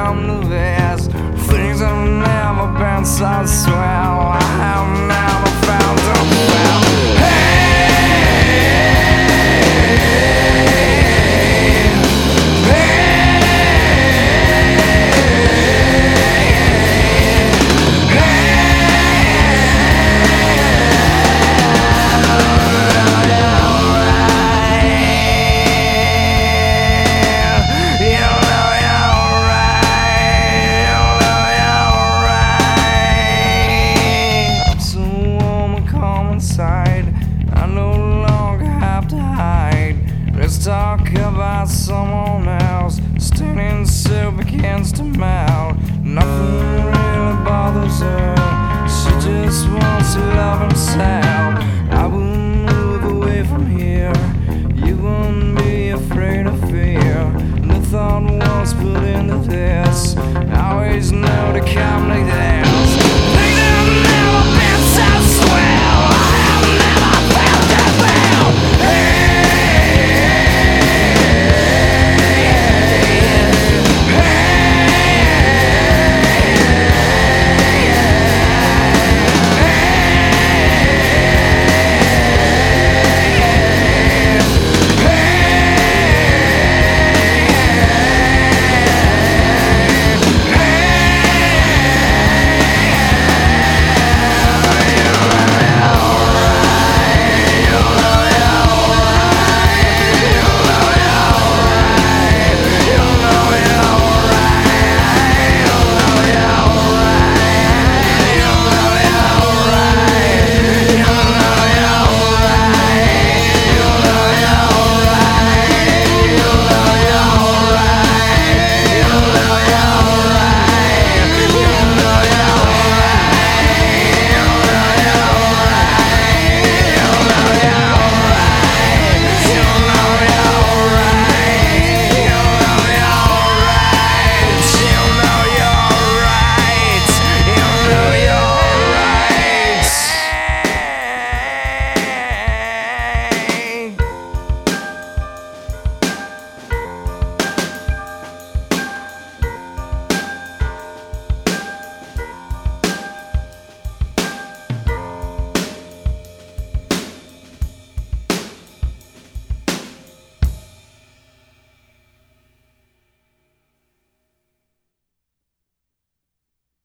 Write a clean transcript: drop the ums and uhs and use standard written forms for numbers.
come to this. Things have never been so swell. I have never felt so well. I no longer have to hide. Let's talk about someone else. Standing still begins to melt. Nothing really bothers her. She just wants to love himself.